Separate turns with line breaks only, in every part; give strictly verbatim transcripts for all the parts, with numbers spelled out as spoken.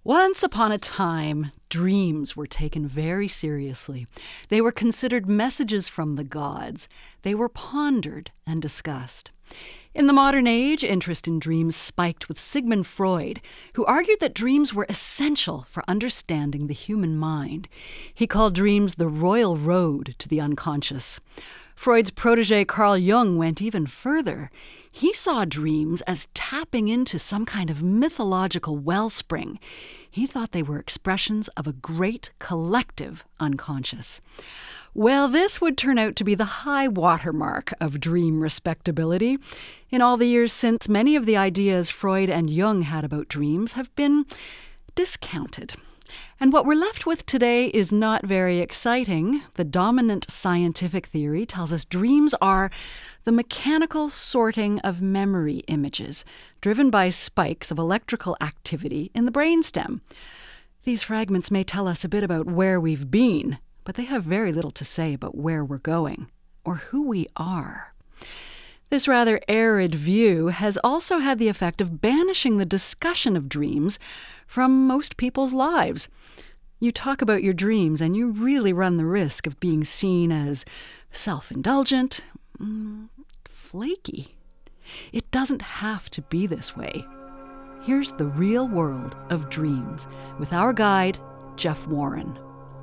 Once upon a time, dreams were taken very seriously. They were considered messages from the gods. They were pondered and discussed. In the modern age, interest in dreams spiked with Sigmund Freud, who argued that dreams were essential for understanding the human mind. He called dreams the royal road to the unconscious. Freud's protege Carl Jung went even further. He saw dreams as tapping into some kind of mythological wellspring. He thought they were expressions of a great collective unconscious. Well, this would turn out to be the high watermark of dream respectability. In all the years since, many of the ideas Freud and Jung had about dreams have been discounted. And what we're left with today is not very exciting. The dominant scientific theory tells us dreams are the mechanical sorting of memory images, driven by spikes of electrical activity in the brainstem. These fragments may tell us a bit about where we've been, but they have very little to say about where we're going or who we are. This rather arid view has also had the effect of banishing the discussion of dreams from most people's lives. You talk about your dreams and you really run the risk of being seen as self-indulgent, mm, flaky. It doesn't have to be this way. Here's the real world of dreams with our guide, Jeff Warren.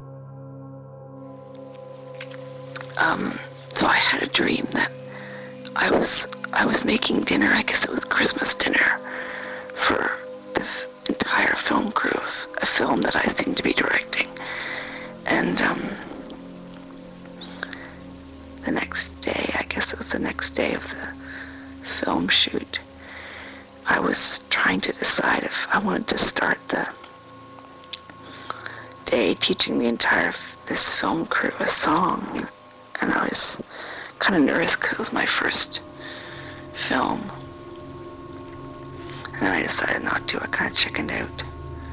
Um, so I had a dream that I was I was making dinner. I guess it was Christmas dinner for the f- entire film crew of a film that I seemed to be directing. And um, the next day, I guess it was the next day of the film shoot, I was trying to decide if I wanted to start the day teaching the entire this film crew a song. And I was kind of nervous because it was my first film. And then I decided not to. I kind of chickened out.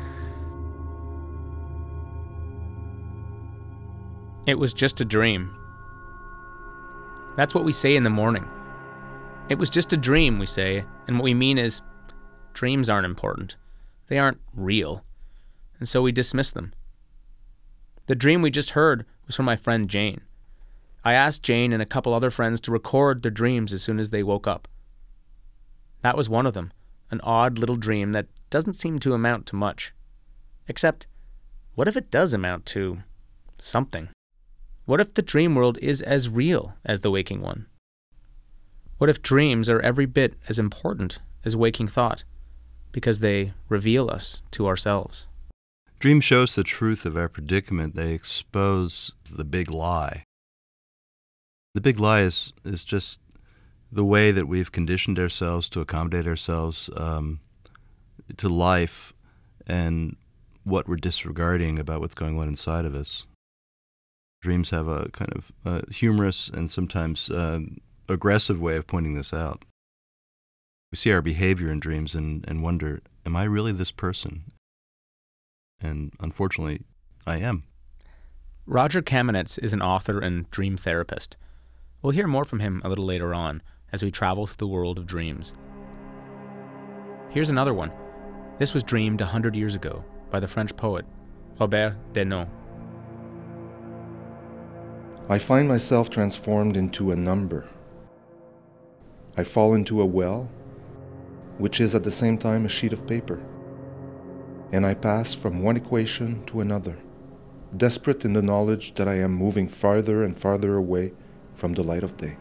It was just a dream. That's what we say in the morning. It was just a dream, we say, and what we mean is dreams aren't important. They aren't real. And so we dismiss them. The dream we just heard was from my friend Jane. I asked Jane and a couple other friends to record their dreams as soon as they woke up. That was one of them, an odd little dream that doesn't seem to amount to much. Except, what if it does amount to something? What if the dream world is as real as the waking one? What if dreams are every bit as important as waking thought, because they reveal us to ourselves?
Dreams show us the truth of our predicament. They expose the big lie. The big lie is, is just the way that we've conditioned ourselves to accommodate ourselves um, to life and what we're disregarding about what's going on inside of us. Dreams have a kind of uh, humorous and sometimes uh, aggressive way of pointing this out. We see our behavior in dreams and, and wonder, am I really this person? And unfortunately, I am.
Roger Kamenetz is an author and dream therapist. We'll hear more from him a little later on as we travel through the world of dreams. Here's another one. This was dreamed a hundred years ago by the French poet Robert Desnos.
I find myself transformed into a number. I fall into a well, which is at the same time a sheet of paper. And I pass from one equation to another, desperate in the knowledge that I am moving farther and farther away from the light of day.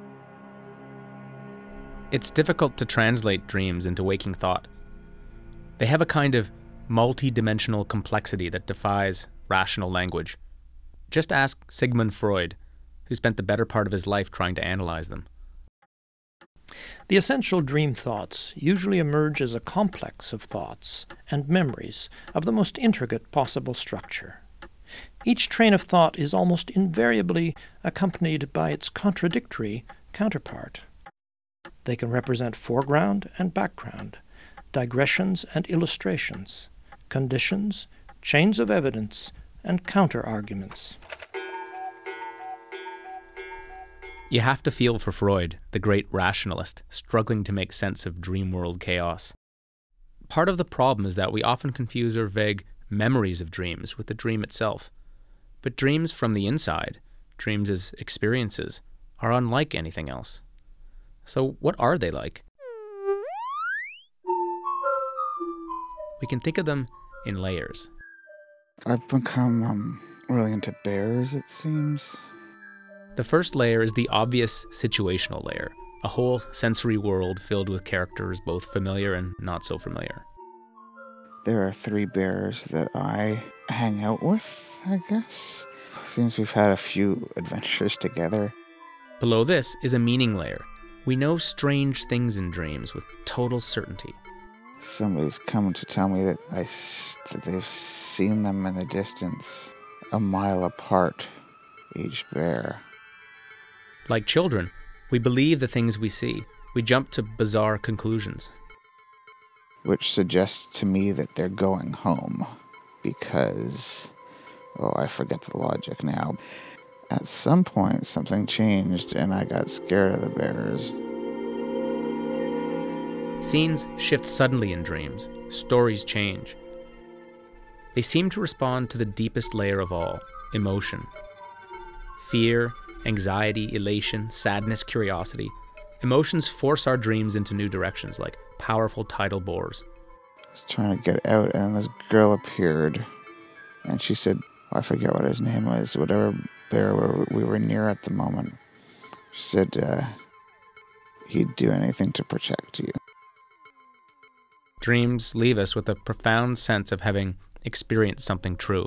It's difficult to translate dreams into waking thought. They have a kind of multi-dimensional complexity that defies rational language. Just ask Sigmund Freud, who spent the better part of his life trying to analyze them.
The essential dream thoughts usually emerge as a complex of thoughts and memories of the most intricate possible structure. Each train of thought is almost invariably accompanied by its contradictory counterpart. They can represent foreground and background, digressions and illustrations, conditions, chains of evidence, and counter-arguments.
You have to feel for Freud, the great rationalist, struggling to make sense of dream world chaos. part of the problem is that we often confuse our vague memories of dreams with the dream itself. But dreams from the inside, dreams as experiences, are unlike anything else. So what are they like? We can think of them in layers.
I've become um, really into bears, it seems.
The first layer is the obvious situational layer, a whole sensory world filled with characters both familiar and not so familiar.
There are three bears that I hang out with, I guess. Seems we've had a few adventures together.
Below this is a meaning layer. We know strange things in dreams with total certainty.
Somebody's come to tell me that, I, that they've seen them in the distance, a mile apart, each bear.
Like children, we believe the things we see. We jump to bizarre conclusions.
Which suggests to me that they're going home, because, oh, I forget the logic now. At some point, something changed and I got scared of the bears.
Scenes shift suddenly in dreams. Stories change. They seem to respond to the deepest layer of all, emotion. Fear, anxiety, elation, sadness, curiosity. Emotions force our dreams into new directions like powerful tidal bores.
I was trying to get out and this girl appeared and she said, oh, I forget what his name was, whatever bear we were near at the moment. She said uh, he'd do anything to protect you.
Dreams leave us with a profound sense of having experienced something true.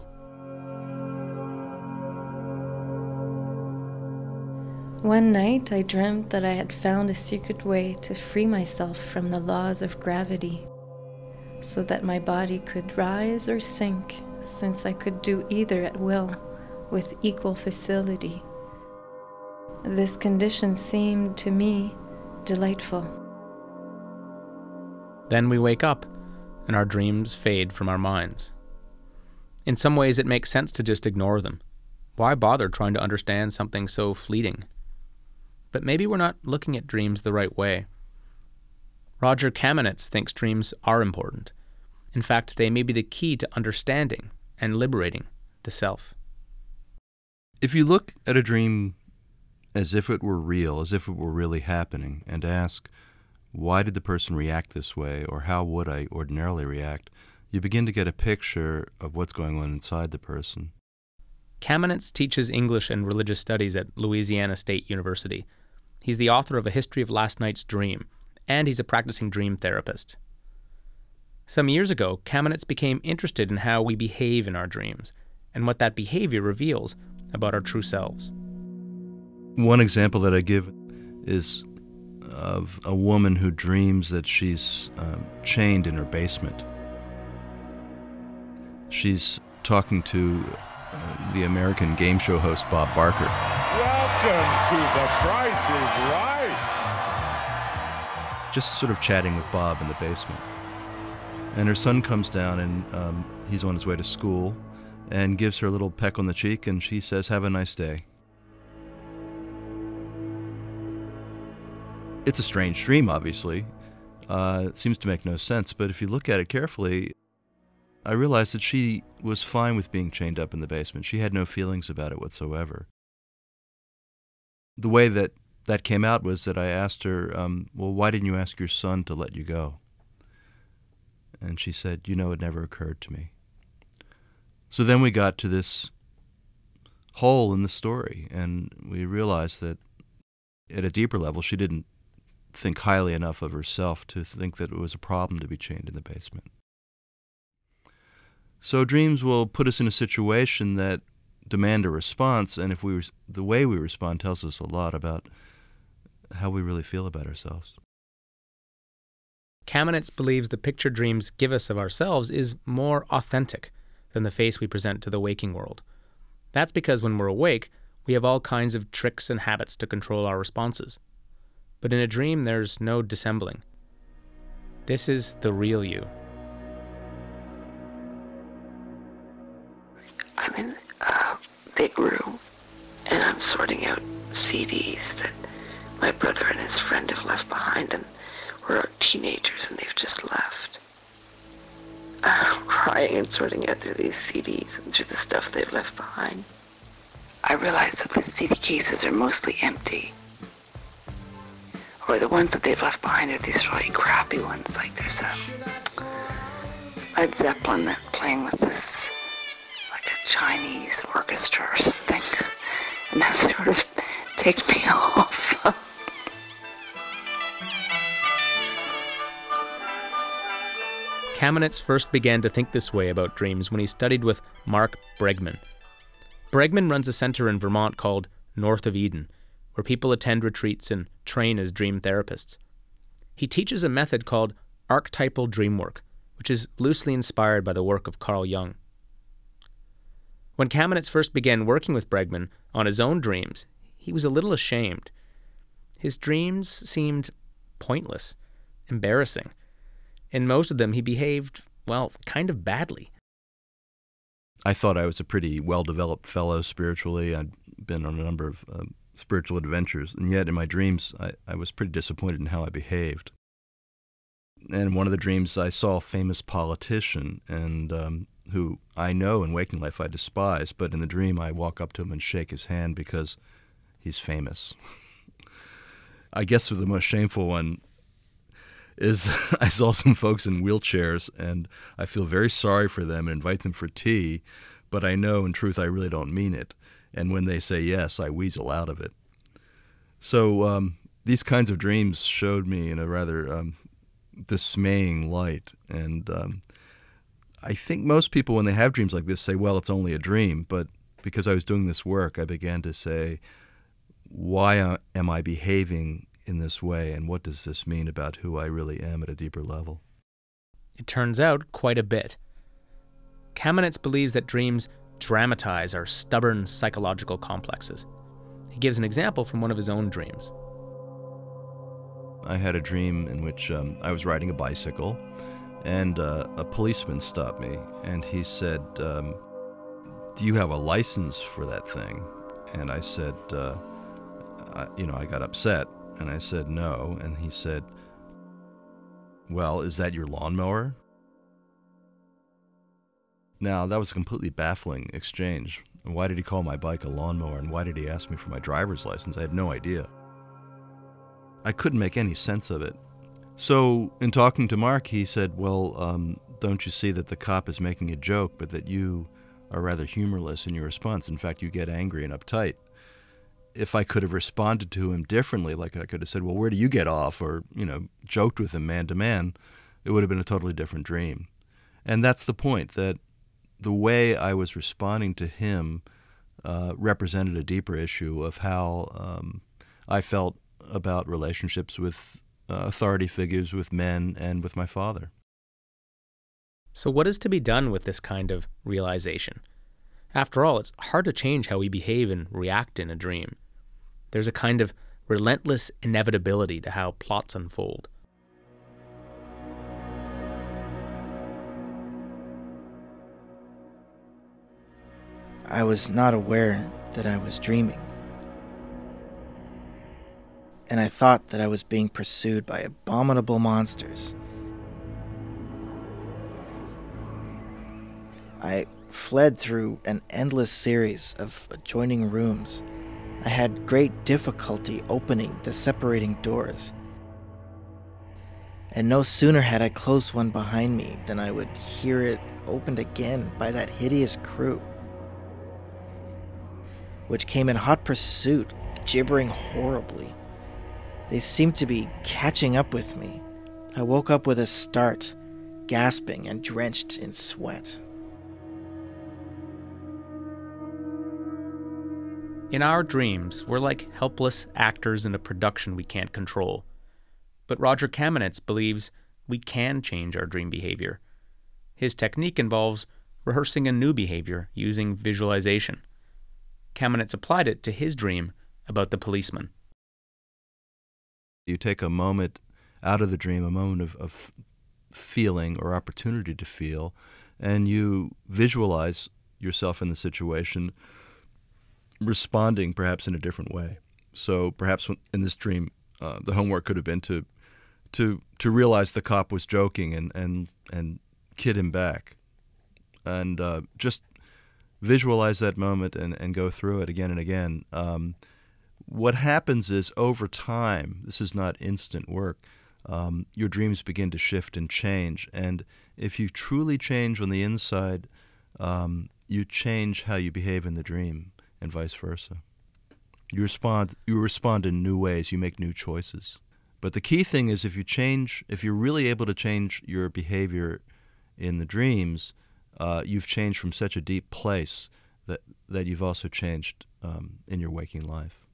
One night I dreamt that I had found a secret way to free myself from the laws of gravity, so that my body could rise or sink, since I could do either at will, with equal facility. This condition seemed to me delightful.
Then we wake up, and our dreams fade from our minds. In some ways, it makes sense to just ignore them. Why bother trying to understand something so fleeting? But maybe we're not looking at dreams the right way. Roger Kamenetz thinks dreams are important. In fact, they may be the key to understanding and liberating the self.
If you look at a dream as if it were real, as if it were really happening, and ask, why did the person react this way, or how would I ordinarily react, you begin to get a picture of what's going on inside the person.
Kamenetz teaches English and religious studies at Louisiana State University. He's the author of A History of Last Night's Dream, and he's a practicing dream therapist. Some years ago, Kamenetz became interested in how we behave in our dreams, and what that behavior reveals about our true selves.
One example that I give is of a woman who dreams that she's um, chained in her basement. She's talking to uh, the American game show host Bob Barker.
Welcome to The Price is Right.
Just sort of chatting with Bob in the basement. And her son comes down and um, he's on his way to school and gives her a little peck on the cheek and she says, "Have a nice day." It's a strange dream, obviously. Uh, it seems to make no sense, but if you look at it carefully, I realized that she was fine with being chained up in the basement. She had no feelings about it whatsoever. The way that that came out was that I asked her, um, well, why didn't you ask your son to let you go? And she said, you know, it never occurred to me. So then we got to this hole in the story, and we realized that at a deeper level, she didn't think highly enough of herself to think that it was a problem to be chained in the basement. So dreams will put us in a situation that demand a response, and if we res- the way we respond tells us a lot about how we really feel about ourselves.
Kamenetz believes the picture dreams give us of ourselves is more authentic than the face we present to the waking world. That's because when we're awake, we have all kinds of tricks and habits to control our responses. But in a dream, there's no dissembling. This is the real you.
I'm in a big room, and I'm sorting out C Ds that my brother and his friend have left behind, and we're teenagers and they've just left. crying and sorting out through these C Ds and through the stuff they've left behind, I realized that the C D cases are mostly empty. Or the ones that they've left behind are these really crappy ones. Like there's a Led Zeppelin that playing with this, like a Chinese orchestra or something. And that sort of takes me off.
Kamenetz first began to think this way about dreams when he studied with Mark Bregman. Bregman runs a center in Vermont called North of Eden, where people attend retreats and train as dream therapists. He teaches a method called archetypal dream work, which is loosely inspired by the work of Carl Jung. When Kamenetz first began working with Bregman on his own dreams, he was a little ashamed. His dreams seemed pointless, embarrassing. In most of them, he behaved, well, kind of badly.
I thought I was a pretty well-developed fellow spiritually. I'd been on a number of uh, spiritual adventures, and yet in my dreams, I, I was pretty disappointed in how I behaved. And in one of the dreams, I saw a famous politician, and um, who I know in waking life I despise, but in the dream I walk up to him and shake his hand because he's famous. I guess the most shameful one is I saw some folks in wheelchairs, and I feel very sorry for them and invite them for tea, but I know in truth I really don't mean it. And when they say yes, I weasel out of it. So um, these kinds of dreams showed me in a rather um, dismaying light. And um, I think most people, when they have dreams like this, say, well, it's only a dream. But because I was doing this work, I began to say, why am I behaving in this way, and what does this mean about who I really am at a deeper level?
It turns out quite a bit. Kamenetz believes that dreams dramatize our stubborn psychological complexes. He gives an example from one of his own dreams.
I had a dream in which um, I was riding a bicycle, and uh, a policeman stopped me, and he said, um, do you have a license for that thing? And I said, uh, I, you know, I got upset. And I said, no. And he said, well, is that your lawnmower? Now, that was a completely baffling exchange. Why did he call my bike a lawnmower, and why did he ask me for my driver's license? I had no idea. I couldn't make any sense of it. So, in talking to Mark, he said, well, um, don't you see that the cop is making a joke, but that you are rather humorless in your response? In fact, you get angry and uptight. If I could have responded to him differently, like I could have said, well, where do you get off? Or, you know, joked with him man to man, it would have been a totally different dream. And that's the point, that the way I was responding to him uh, represented a deeper issue of how um, I felt about relationships with uh, authority figures, with men, and with my father.
So what is to be done with this kind of realization? After all, it's hard to change how we behave and react in a dream. There's a kind of relentless inevitability to how plots unfold.
I was not aware that I was dreaming. And I thought that I was being pursued by abominable monsters. I fled through an endless series of adjoining rooms. I had great difficulty opening the separating doors. And no sooner had I closed one behind me than I would hear it opened again by that hideous crew, which came in hot pursuit, gibbering horribly. They seemed to be catching up with me. I woke up with a start, gasping and drenched in sweat.
In our dreams, we're like helpless actors in a production we can't control. But Roger Kamenetz believes we can change our dream behavior. His technique involves rehearsing a new behavior using visualization. Kamenetz applied it to his dream about the policeman.
You take a moment out of the dream, a moment of, of feeling or opportunity to feel, and you visualize yourself in the situation responding perhaps in a different way. So perhaps in this dream, uh, the homework could have been to to to realize the cop was joking and, and, and kid him back. and uh, just visualize that moment and, and go through it again and again. Um, what happens is over time, this is not instant work, um, your dreams begin to shift and change. And if you truly change on the inside, um, you change how you behave in the dream and vice versa. You respond, you respond in new ways, you make new choices. But the key thing is if you change, if you're really able to change your behavior in the dreams, uh, you've changed from such a deep place that, that you've also changed um, in your waking life.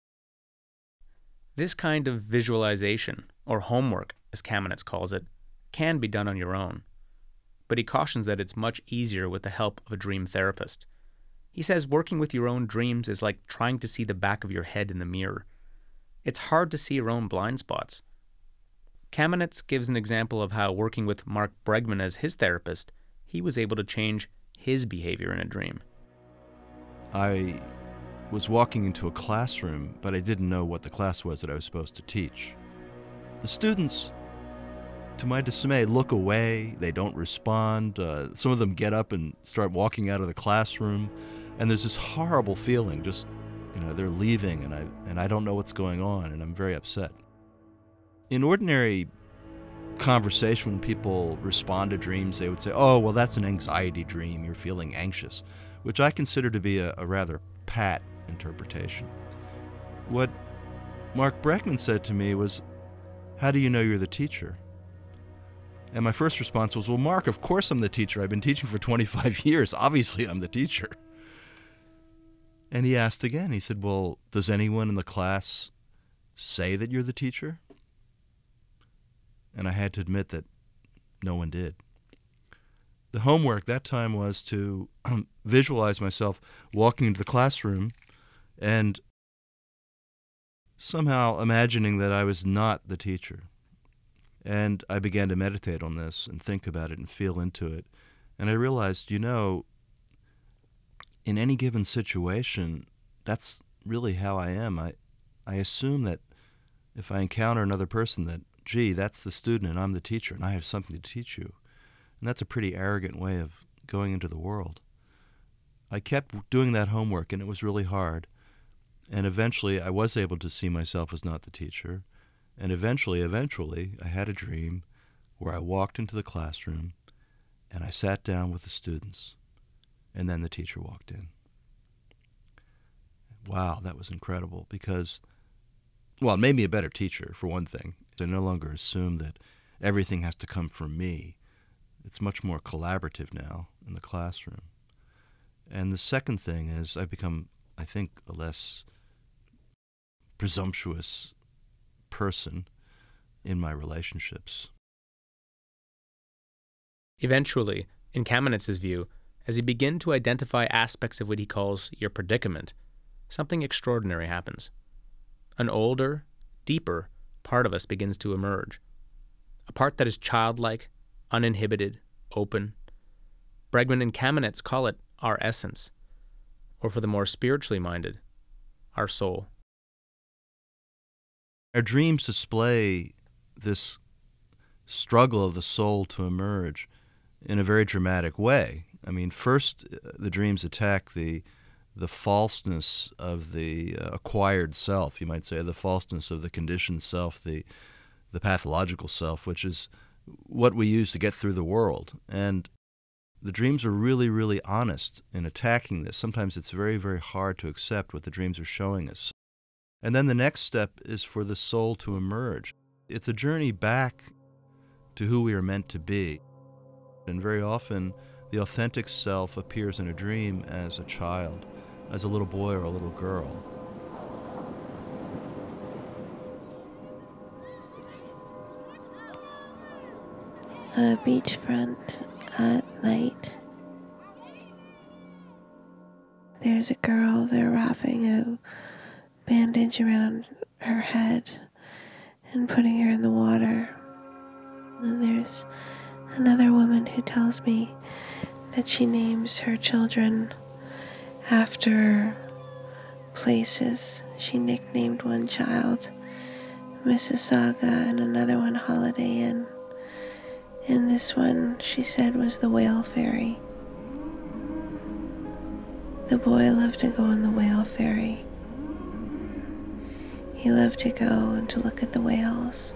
This kind of visualization, or homework as Kamenetz calls it, can be done on your own. But he cautions that it's much easier with the help of a dream therapist. He says working with your own dreams is like trying to see the back of your head in the mirror. It's hard to see your own blind spots. Kamenetz gives an example of how working with Mark Bregman as his therapist, he was able to change his behavior in a dream.
I was walking into a classroom, but I didn't know what the class was that I was supposed to teach. The students, to my dismay, look away. They don't respond. Uh, some of them get up and start walking out of the classroom. And there's this horrible feeling, just, you know, they're leaving and I and I don't know what's going on, and I'm very upset. In ordinary conversation, when people respond to dreams, they would say, oh, well, that's an anxiety dream, you're feeling anxious, which I consider to be a, a rather pat interpretation. What Mark Bregman said to me was, how do you know you're the teacher? And my first response was, well, Mark, of course I'm the teacher. I've been teaching for twenty-five years. Obviously, I'm the teacher. And he asked again. He said, well, does anyone in the class say that you're the teacher? And I had to admit that no one did. The homework that time was to um, visualize myself walking into the classroom and somehow imagining that I was not the teacher. And I began to meditate on this and think about it and feel into it. And I realized, you know, in any given situation, that's really how I am. I, I assume that if I encounter another person that, gee, that's the student and I'm the teacher and I have something to teach you. And that's a pretty arrogant way of going into the world. I kept doing that homework and it was really hard. And eventually I was able to see myself as not the teacher. And eventually, eventually, I had a dream where I walked into the classroom and I sat down with the students, and then the teacher walked in. Wow, that was incredible because, well, it made me a better teacher, for one thing. I no longer assume that everything has to come from me. It's much more collaborative now in the classroom. And the second thing is I've become, I think, a less presumptuous person in my relationships.
Eventually, in Kamenetz's view, as you begin to identify aspects of what he calls your predicament, something extraordinary happens. An older, deeper part of us begins to emerge. A part that is childlike, uninhibited, open. Bregman and Kamenetz call it our essence, or for the more spiritually minded, our soul.
Our dreams display this struggle of the soul to emerge in a very dramatic way. I mean, first, the dreams attack the the falseness of the uh, acquired self, you might say, the falseness of the conditioned self, the the pathological self, which is what we use to get through the world. And the dreams are really, really honest in attacking this. Sometimes it's very, very hard to accept what the dreams are showing us. And then the next step is for the soul to emerge. It's a journey back to who we are meant to be. And very often, the authentic self appears in a dream as a child, as a little boy or a little girl.
A beachfront at night. There's a girl, they're wrapping a bandage around her head and putting her in the water. And there's another woman who tells me that she names her children after places. She nicknamed one child Mississauga and another one Holiday Inn. And this one, she said, was the Whale Ferry. The boy loved to go on the whale ferry. He loved to go and to look at the whales.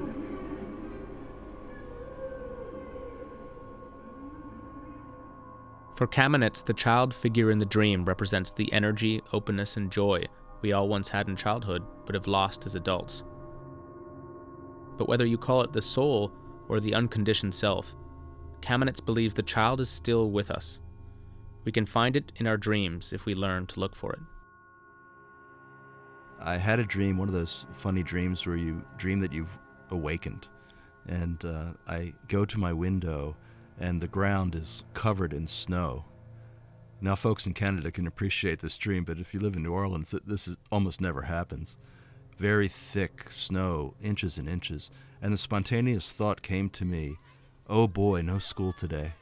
For Kamenetz, the child figure in the dream represents the energy, openness, and joy we all once had in childhood but have lost as adults. But whether you call it the soul or the unconditioned self, Kamenetz believes the child is still with us. We can find it in our dreams if we learn to look for it.
I had a dream, one of those funny dreams where you dream that you've awakened. And uh, I go to my window and the ground is covered in snow. Now folks in Canada can appreciate this dream, but if you live in New Orleans, this is, almost never happens. Very thick snow, inches and inches. And the spontaneous thought came to me, oh boy, no school today.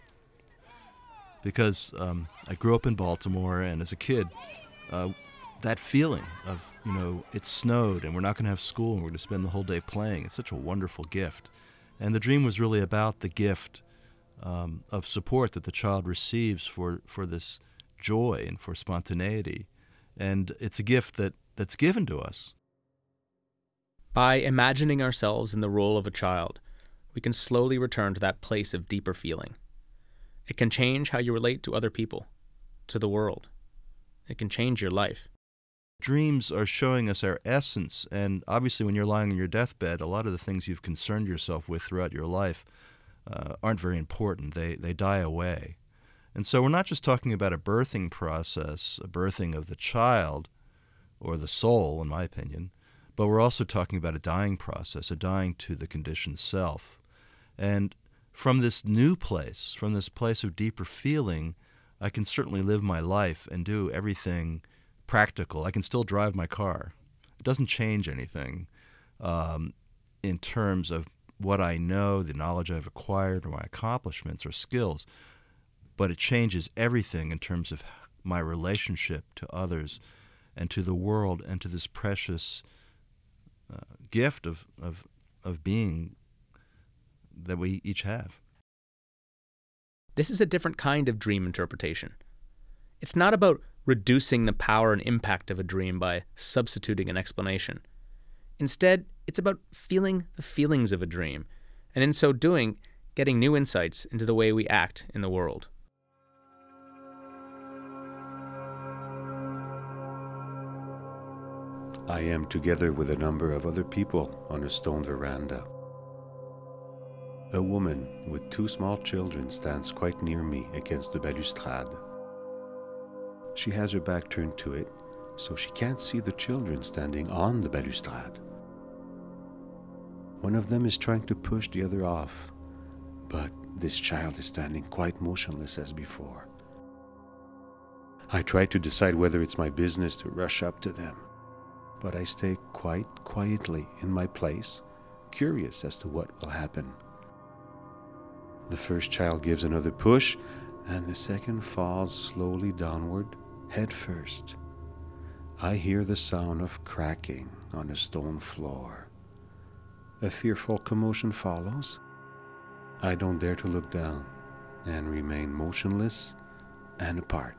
Because um, I grew up in Baltimore, and as a kid, uh, that feeling of, you know, it snowed and we're not going to have school and we're going to spend the whole day playing, it's such a wonderful gift. And the dream was really about the gift um, of support that the child receives for, for this joy and for spontaneity. And it's a gift that, that's given to us.
By imagining ourselves in the role of a child, we can slowly return to that place of deeper feeling. It can change how you relate to other people, to the world. It can change your life.
Dreams are showing us our essence, and obviously when you're lying on your deathbed, a lot of the things you've concerned yourself with throughout your life uh, aren't very important. They, they die away. And so we're not just talking about a birthing process, a birthing of the child, or the soul, in my opinion, but we're also talking about a dying process, a dying to the conditioned self. And from this new place, from this place of deeper feeling, I can certainly live my life and do everything practical. I can still drive my car. It doesn't change anything um, in terms of what I know, the knowledge I've acquired, or my accomplishments or skills, but it changes everything in terms of my relationship to others and to the world and to this precious uh, gift of, of, of being that we each have.
This is a different kind of dream interpretation. It's not about reducing the power and impact of a dream by substituting an explanation. Instead, it's about feeling the feelings of a dream, and in so doing, getting new insights into the way we act in the world.
I am together with a number of other people on a stone veranda. A woman with two small children stands quite near me against the balustrade. She has her back turned to it, so she can't see the children standing on the balustrade. One of them is trying to push the other off, but this child is standing quite motionless as before. I try to decide whether it's my business to rush up to them, but I stay quite quietly in my place, curious as to what will happen. The first child gives another push, and the second falls slowly downward, head first. I hear the sound of cracking on the stone floor. A fearful commotion follows. I don't dare to look down, and remain motionless and apart.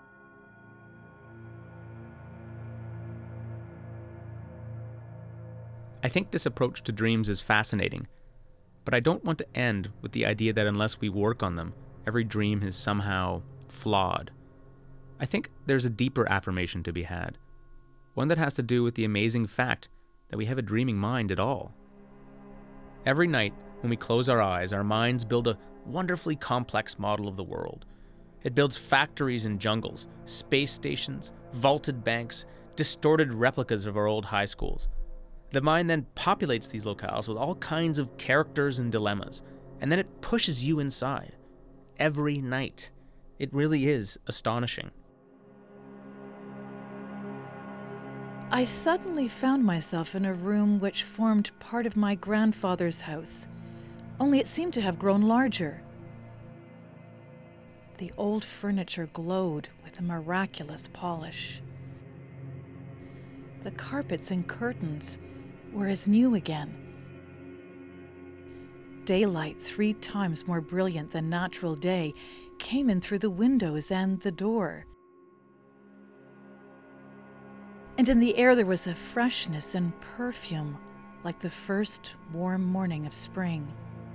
I think this approach to dreams is fascinating, but I don't want to end with the idea that unless we work on them, every dream is somehow flawed. I think there's a deeper affirmation to be had, one that has to do with the amazing fact that we have a dreaming mind at all. Every night, when we close our eyes, our minds build a wonderfully complex model of the world. It builds factories and jungles, space stations, vaulted banks, distorted replicas of our old high schools. The mind then populates these locales with all kinds of characters and dilemmas, and then it pushes you inside. Every night. It really is astonishing.
I suddenly found myself in a room which formed part of my grandfather's house, only it seemed to have grown larger. The old furniture glowed with a miraculous polish. The carpets and curtains were as new again. Daylight, three times more brilliant than natural day, came in through the windows and the door. and in the air there was a freshness and perfume like the first warm morning of spring.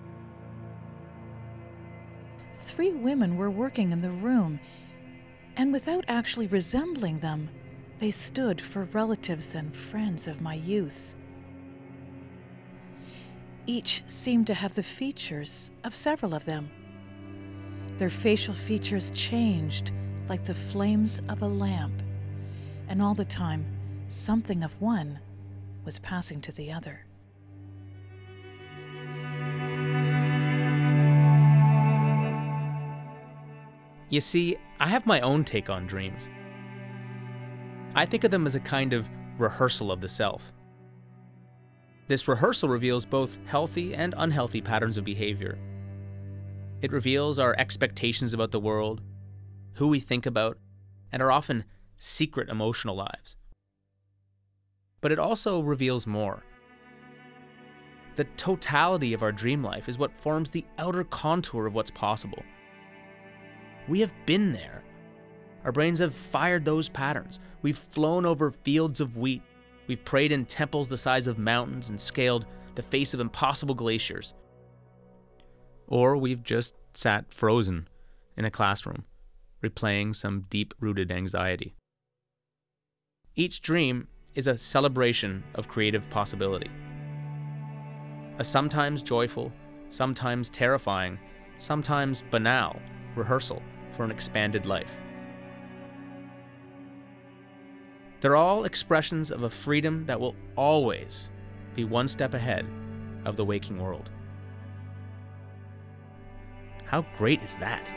Three women were working in the room, and without actually resembling them, they stood for relatives and friends of my youth. Each seemed to have the features of several of them. Their facial features changed like the flames of a lamp, and all the time, something of one was passing to the other.
You see, I have my own take on dreams. I think of them as a kind of rehearsal of the self. This rehearsal reveals both healthy and unhealthy patterns of behavior. It reveals our expectations about the world, who we think about, and our often secret emotional lives. But it also reveals more. The totality of our dream life is what forms the outer contour of what's possible. We have been there. Our brains have fired those patterns. We've flown over fields of wheat. We've prayed in temples the size of mountains and scaled the face of impossible glaciers. Or we've just sat frozen in a classroom, replaying some deep-rooted anxiety. Each dream is a celebration of creative possibility. A sometimes joyful, sometimes terrifying, sometimes banal rehearsal for an expanded life. They're all expressions of a freedom that will always be one step ahead of the waking world. How great is that?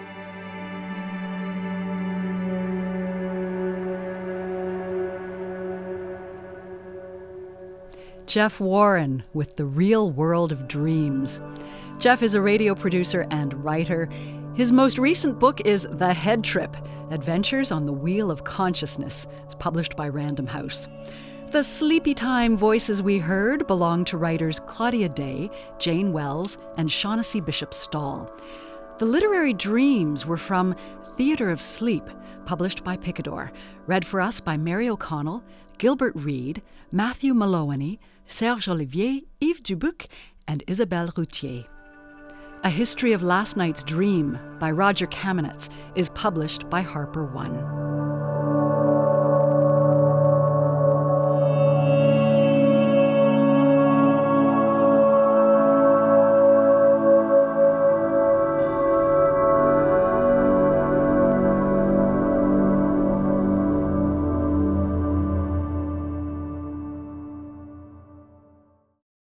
Jeff Warren with The Real World of Dreams. Jeff is a radio producer and writer. His most recent book is The Head Trip, Adventures on the Wheel of Consciousness. It's published by Random House. The Sleepy Time voices we heard belong to writers Claudia Day, Jane Wells, and Shaughnessy Bishop Stall. The literary dreams were from Theatre of Sleep, published by Picador, read for us by Mary O'Connell, Gilbert Reed, Matthew Maloney, Serge Olivier, Yves Dubuc, and Isabelle Routier. A History of Last Night's Dream by Roger Kamenetz is published by Harper One.